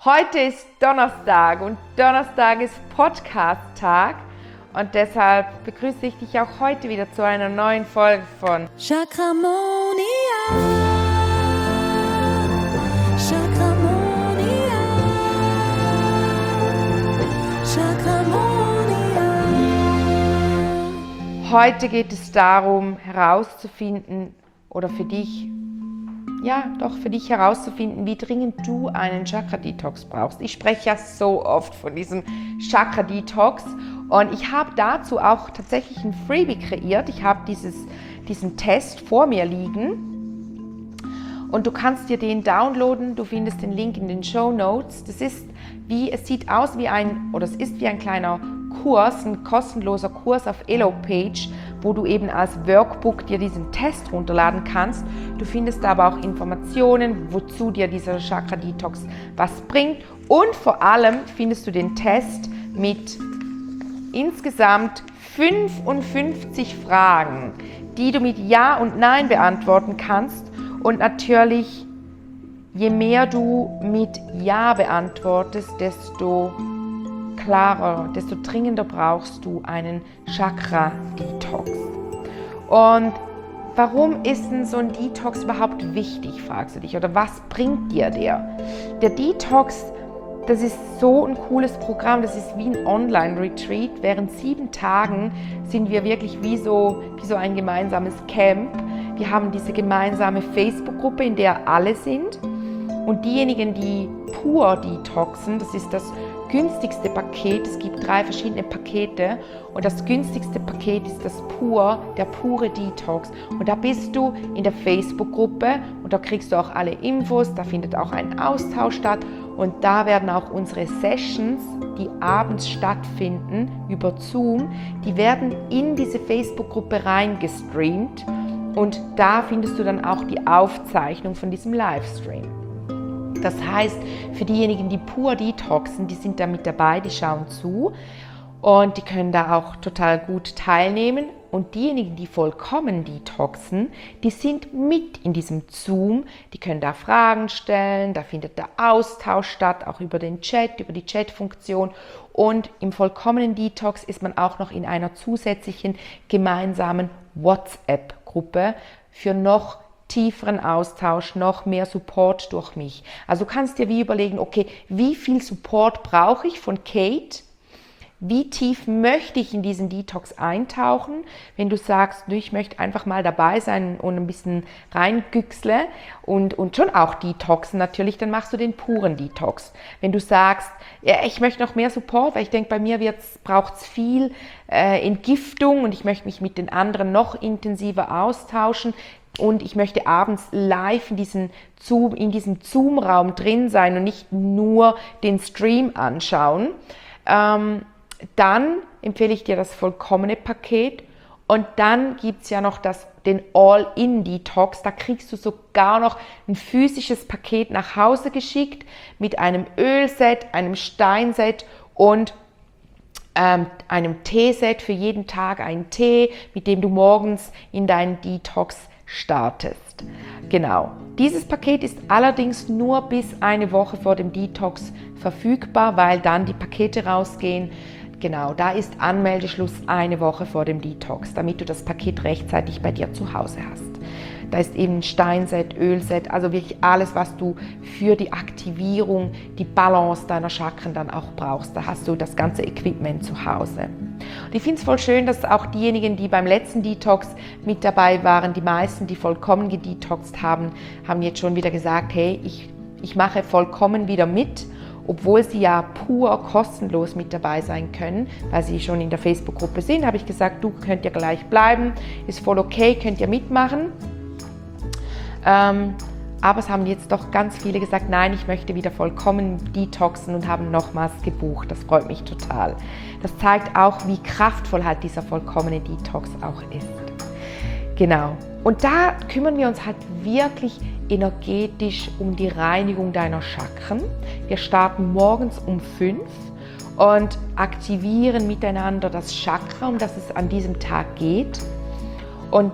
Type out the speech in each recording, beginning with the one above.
Heute ist Donnerstag und Donnerstag ist Podcast-Tag und deshalb begrüße ich dich auch heute wieder zu einer neuen Folge von Chakramonia. Chakramonia. Chakramonia. Heute geht es darum, herauszufinden oder für dich herauszufinden, wie dringend du einen Chakra-Detox brauchst. Ich spreche ja so oft von diesem Chakra-Detox und ich habe dazu auch tatsächlich ein Freebie kreiert. Ich habe diesen Test vor mir liegen und du kannst dir den downloaden. Du findest den Link in den Shownotes. Es ist wie ein kleiner Kurs, ein kostenloser Kurs auf Elopage, wo du eben als Workbook dir diesen Test runterladen kannst. Du findest aber auch Informationen, wozu dir dieser Chakra-Detox was bringt. Und vor allem findest du den Test mit insgesamt 55 Fragen, die du mit Ja und Nein beantworten kannst. Und natürlich, je mehr du mit Ja beantwortest, desto klarer, desto dringender brauchst du einen Chakra-Detox. Und warum ist denn so ein Detox überhaupt wichtig, fragst du dich, oder was bringt dir der? Der Detox, das ist so ein cooles Programm, das ist wie ein Online-Retreat. Während 7 Tagen sind wir wirklich wie so ein gemeinsames Camp. Wir haben diese gemeinsame Facebook-Gruppe, in der alle sind. Und diejenigen, die pur detoxen, das ist das günstigste Paket. Es gibt 3 verschiedene Pakete und das günstigste Paket ist der pure Detox. Und da bist du in der Facebook-Gruppe und da kriegst du auch alle Infos, da findet auch ein Austausch statt und da werden auch unsere Sessions, die abends stattfinden über Zoom, die werden in diese Facebook-Gruppe reingestreamt und da findest du dann auch die Aufzeichnung von diesem Livestream. Das heißt, für diejenigen, die pur detoxen, die sind da mit dabei, die schauen zu und die können da auch total gut teilnehmen. Und diejenigen, die vollkommen detoxen, die sind mit in diesem Zoom, die können da Fragen stellen, da findet der Austausch statt, auch über den Chat, über die Chat-Funktion. Und im vollkommenen Detox ist man auch noch in einer zusätzlichen gemeinsamen WhatsApp-Gruppe für noch tieferen Austausch, noch mehr Support durch mich. Also du kannst dir wie überlegen, okay, wie viel Support brauche ich von Kate? Wie tief möchte ich in diesen Detox eintauchen? Wenn du sagst, ich möchte einfach mal dabei sein und ein bisschen reingüchsle und schon auch detoxen natürlich, dann machst du den puren Detox. Wenn du sagst, ja, ich möchte noch mehr Support, weil ich denke, bei mir braucht es viel Entgiftung und ich möchte mich mit den anderen noch intensiver austauschen, und ich möchte abends live in diesem Zoom-Raum drin sein und nicht nur den Stream anschauen, dann empfehle ich dir das vollkommene Paket. Und dann gibt es ja noch den All-in-Detox. Da kriegst du sogar noch ein physisches Paket nach Hause geschickt mit einem Ölset, einem Steinset und einem Teeset, für jeden Tag einen Tee, mit dem du morgens in deinen Detox startest. Genau. Dieses Paket ist allerdings nur bis eine Woche vor dem Detox verfügbar, weil dann die Pakete rausgehen. Genau, da ist Anmeldeschluss eine Woche vor dem Detox, damit du das Paket rechtzeitig bei dir zu Hause hast. Da ist eben Steinset, Ölset, also wirklich alles, was du für die Aktivierung, die Balance deiner Chakren dann auch brauchst. Da hast du das ganze Equipment zu Hause. Und ich finde es voll schön, dass auch diejenigen, die beim letzten Detox mit dabei waren, die meisten, die vollkommen gedetoxt haben, haben jetzt schon wieder gesagt, hey, ich mache vollkommen wieder mit, obwohl sie ja pur kostenlos mit dabei sein können, weil sie schon in der Facebook-Gruppe sind, habe ich gesagt, du könnt ja gleich bleiben, ist voll okay, könnt ihr mitmachen. Aber es haben jetzt doch ganz viele gesagt, nein, ich möchte wieder vollkommen detoxen und haben nochmals gebucht. Das freut mich total. Das zeigt auch, wie kraftvoll halt dieser vollkommene Detox auch ist. Genau. Und da kümmern wir uns halt wirklich energetisch um die Reinigung deiner Chakren. Wir starten morgens um 5 und aktivieren miteinander das Chakra, um das es an diesem Tag geht. Und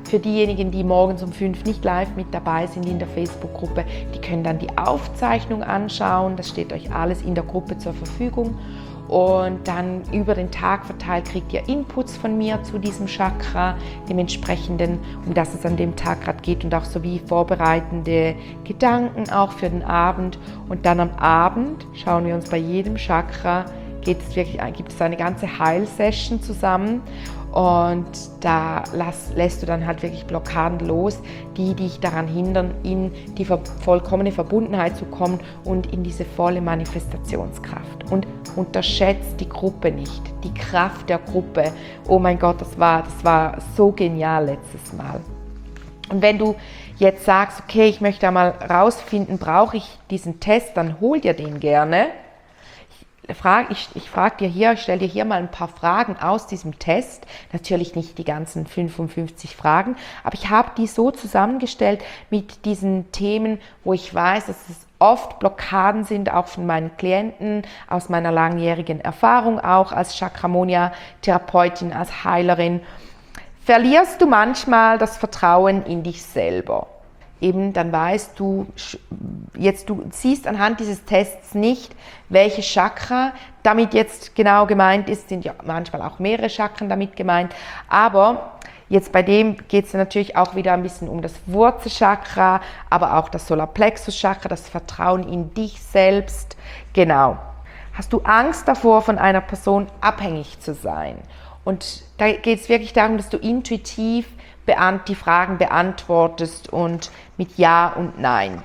Für diejenigen, die morgens um 5 nicht live mit dabei sind in der Facebook-Gruppe, die können dann die Aufzeichnung anschauen. Das steht euch alles in der Gruppe zur Verfügung. Und dann über den Tag verteilt kriegt ihr Inputs von mir zu diesem Chakra, dem entsprechenden, um das es an dem Tag gerade geht, und auch sowie vorbereitende Gedanken auch für den Abend. Und dann am Abend schauen wir uns bei jedem Chakra, gibt es eine ganze Heilsession zusammen. Und da lässt du dann halt wirklich Blockaden los, die dich daran hindern, in die vollkommene Verbundenheit zu kommen und in diese volle Manifestationskraft. Und unterschätzt die Gruppe nicht, die Kraft der Gruppe. Oh mein Gott, das war so genial letztes Mal. Und wenn du jetzt sagst, okay, ich möchte einmal rausfinden, brauche ich diesen Test, dann hol dir den gerne. Ich stelle dir hier mal ein paar Fragen aus diesem Test. Natürlich nicht die ganzen 55 Fragen, aber ich habe die so zusammengestellt mit diesen Themen, wo ich weiß, dass es oft Blockaden sind, auch von meinen Klienten, aus meiner langjährigen Erfahrung auch als Chakramonia-Therapeutin, als Heilerin. Verlierst du manchmal das Vertrauen in dich selber? Eben, dann weißt du siehst anhand dieses Tests nicht, welche Chakra damit jetzt genau gemeint ist, sind ja manchmal auch mehrere Chakren damit gemeint, aber jetzt bei dem geht es natürlich auch wieder ein bisschen um das Wurzelchakra, aber auch das Solarplexuschakra, das Vertrauen in dich selbst, genau. Hast du Angst davor, von einer Person abhängig zu sein? Und da geht es wirklich darum, dass du intuitiv die Fragen beantwortest und mit Ja und Nein.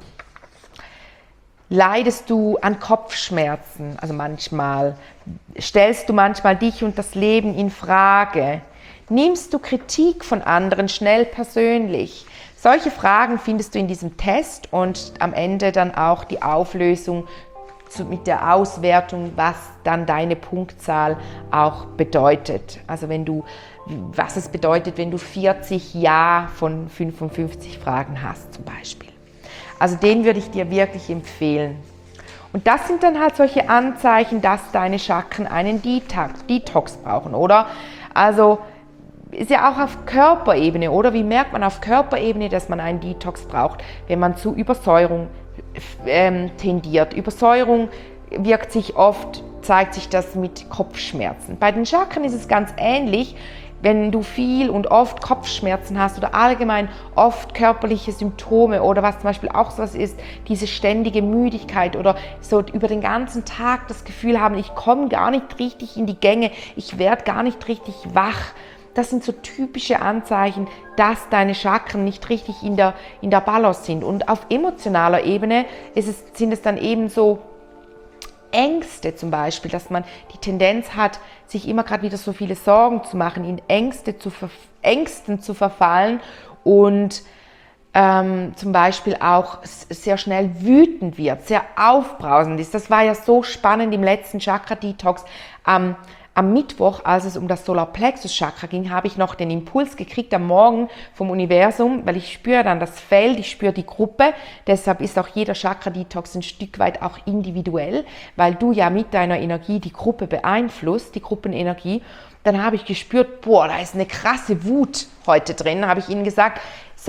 Leidest du an Kopfschmerzen? Also manchmal. Stellst du manchmal dich und das Leben in Frage? Nimmst du Kritik von anderen schnell persönlich? Solche Fragen findest du in diesem Test und am Ende dann auch die Auflösung mit der Auswertung, was dann deine Punktzahl auch bedeutet. Also was es bedeutet, wenn du 40 Ja von 55 Fragen hast zum Beispiel. Also den würde ich dir wirklich empfehlen. Und das sind dann halt solche Anzeichen, dass deine Chakren einen Detox brauchen, oder? Also ist ja auch auf Körperebene, oder? Wie merkt man auf Körperebene, dass man einen Detox braucht, wenn man zu Übersäuerung tendiert? Übersäuerung zeigt sich das mit Kopfschmerzen. Bei den Chakren ist es ganz ähnlich. Wenn du viel und oft Kopfschmerzen hast oder allgemein oft körperliche Symptome oder was zum Beispiel auch so was ist, diese ständige Müdigkeit oder so über den ganzen Tag das Gefühl haben, ich komme gar nicht richtig in die Gänge, ich werde gar nicht richtig wach. Das sind so typische Anzeichen, dass deine Chakren nicht richtig in der Balance sind. Und auf emotionaler Ebene sind es dann eben so Ängste zum Beispiel, dass man die Tendenz hat, sich immer gerade wieder so viele Sorgen zu machen, in Ängsten zu verfallen und zum Beispiel auch sehr schnell wütend wird, sehr aufbrausend ist. Das war ja so spannend im letzten Chakra-Detox. Am Mittwoch, als es um das Solarplexus-Chakra ging, habe ich noch den Impuls gekriegt am Morgen vom Universum, weil ich spüre dann das Feld, ich spüre die Gruppe. Deshalb ist auch jeder Chakra-Detox ein Stück weit auch individuell, weil du ja mit deiner Energie die Gruppe beeinflusst, die Gruppenenergie. Dann habe ich gespürt, da ist eine krasse Wut heute drin. Habe ich ihnen gesagt,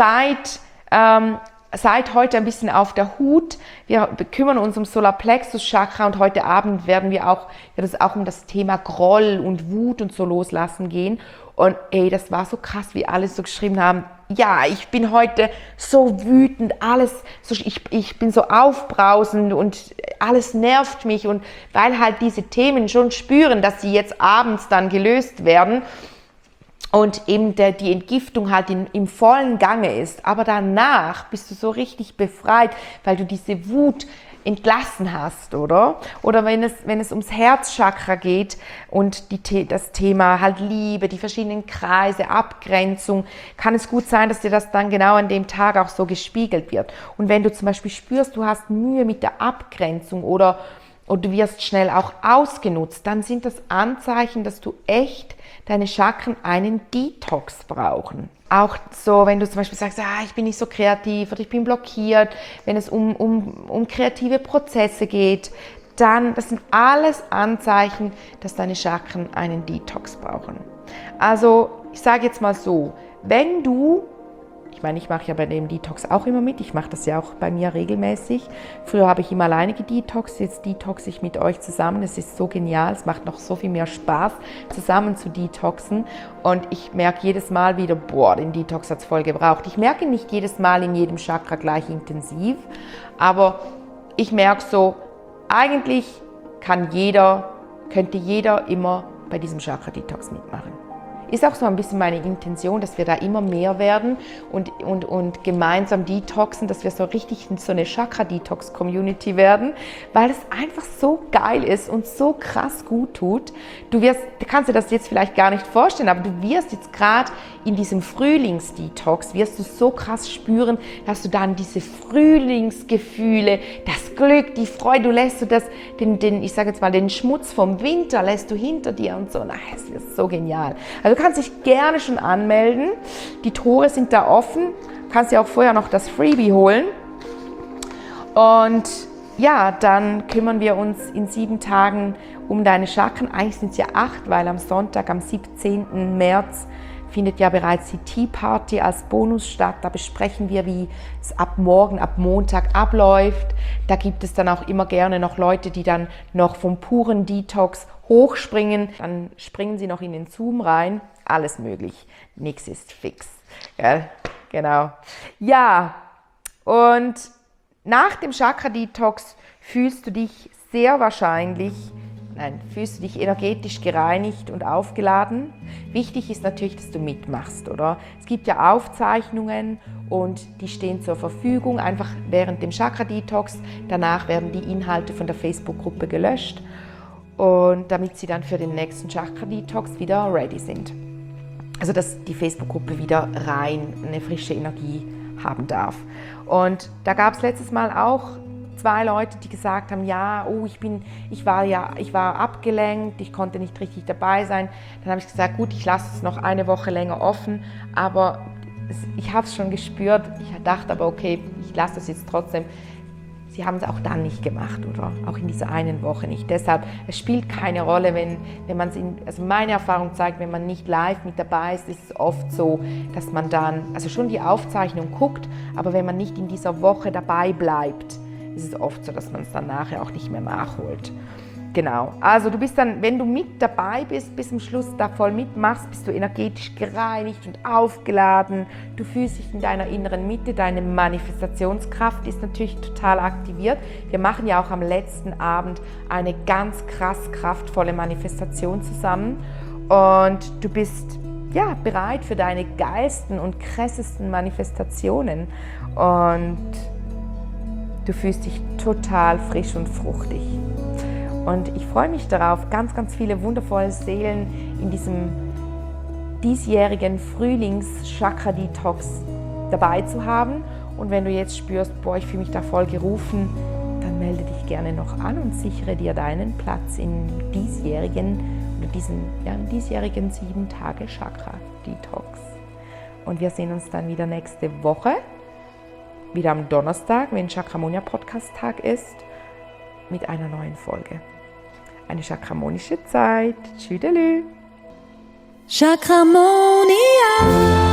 seid heute ein bisschen auf der Hut. Wir kümmern uns um Solarplexus-Chakra und heute Abend wird es auch um das Thema Groll und Wut und so loslassen gehen. Und das war so krass, wie alle so geschrieben haben, ja, ich bin heute so wütend, ich bin so aufbrausend und alles nervt mich. Und weil halt diese Themen schon spüren, dass sie jetzt abends dann gelöst werden, und eben die Entgiftung halt im vollen Gange ist. Aber danach bist du so richtig befreit, weil du diese Wut entlassen hast, oder? Oder wenn es ums Herzchakra geht und das Thema halt Liebe, die verschiedenen Kreise, Abgrenzung, kann es gut sein, dass dir das dann genau an dem Tag auch so gespiegelt wird. Und wenn du zum Beispiel spürst, du hast Mühe mit der Abgrenzung oder du wirst schnell auch ausgenutzt, dann sind das Anzeichen, dass du echt deine Chakren einen Detox brauchen. Auch so, wenn du zum Beispiel sagst, ich bin nicht so kreativ oder ich bin blockiert, wenn es um kreative Prozesse geht, dann, das sind alles Anzeichen, dass deine Chakren einen Detox brauchen. Also ich sage jetzt mal so, wenn du, ich meine, ich mache ja bei dem Detox auch immer mit, ich mache das ja auch bei mir regelmäßig. Früher habe ich immer alleine gedetoxt, jetzt detox ich mit euch zusammen. Es ist so genial, es macht noch so viel mehr Spaß, zusammen zu detoxen. Und ich merke jedes Mal wieder, boah, den Detox hat es voll gebraucht. Ich merke nicht jedes Mal in jedem Chakra gleich intensiv, aber ich merke so, eigentlich könnte jeder immer bei diesem Chakra-Detox mitmachen. Ist auch so ein bisschen meine Intention, dass wir da immer mehr werden und gemeinsam detoxen, dass wir so richtig so eine Chakra-Detox-Community werden, weil es einfach so geil ist und so krass gut tut. Du kannst dir das jetzt vielleicht gar nicht vorstellen, aber du wirst jetzt gerade in diesem Frühlings-Detox, wirst du so krass spüren, dass du dann diese Frühlingsgefühle, das Glück, die Freude, du lässt ich sage jetzt mal, den Schmutz vom Winter lässt du hinter dir und so. Es wird so genial. Also du kannst dich gerne schon anmelden. Die Tore sind da offen. Du kannst dir auch vorher noch das Freebie holen. Und ja, dann kümmern wir uns in 7 Tagen um deine Chakren. Eigentlich sind es ja 8, weil am Sonntag, am 17. März, findet ja bereits die Tea Party als Bonus statt. Da besprechen wir, wie es ab Montag abläuft. Da gibt es dann auch immer gerne noch Leute, die dann noch vom puren Detox hochspringen. Dann springen sie noch in den Zoom rein. Alles möglich. Nichts ist fix. Ja, genau. Ja, und nach dem Chakra-Detox fühlst du dich energetisch gereinigt und aufgeladen. Wichtig ist natürlich, dass du mitmachst, oder? Es gibt ja Aufzeichnungen und die stehen zur Verfügung, einfach während dem Chakra-Detox. Danach werden die Inhalte von der Facebook-Gruppe gelöscht, und damit sie dann für den nächsten Chakra-Detox wieder ready sind. Also dass die Facebook-Gruppe wieder rein eine frische Energie haben darf. Und da gab es letztes Mal auch 2 Leute, die gesagt haben, ja, ich war abgelenkt, ich konnte nicht richtig dabei sein. Dann habe ich gesagt, gut, ich lasse es noch eine Woche länger offen, aber ich habe es schon gespürt. Ich dachte aber, okay, ich lasse das jetzt trotzdem. Sie haben es auch dann nicht gemacht, oder? Auch in dieser einen Woche nicht. Deshalb, es spielt keine Rolle, wenn man also meine Erfahrung zeigt, wenn man nicht live mit dabei ist, ist es oft so, dass man dann, also schon die Aufzeichnung guckt, aber wenn man nicht in dieser Woche dabei bleibt, ist es oft so, dass man es dann nachher auch nicht mehr nachholt. Genau, also du bist dann, wenn du mit dabei bist, bis zum Schluss da voll mitmachst, bist du energetisch gereinigt und aufgeladen. Du fühlst dich in deiner inneren Mitte, deine Manifestationskraft ist natürlich total aktiviert. Wir machen ja auch am letzten Abend eine ganz krass kraftvolle Manifestation zusammen und du bist ja bereit für deine geilsten und krassesten Manifestationen und du fühlst dich total frisch und fruchtig. Und ich freue mich darauf, ganz, ganz viele wundervolle Seelen in diesem diesjährigen Frühlings-Chakra-Detox dabei zu haben. Und wenn du jetzt spürst, boah, ich fühle mich da voll gerufen, dann melde dich gerne noch an und sichere dir deinen Platz im diesjährigen 7-Tage-Chakra-Detox. Und wir sehen uns dann wieder nächste Woche, wieder am Donnerstag, wenn Chakramonia Podcast-Tag ist, mit einer neuen Folge. Eine chakramonische Zeit. Tschüdelü. Chakramonia.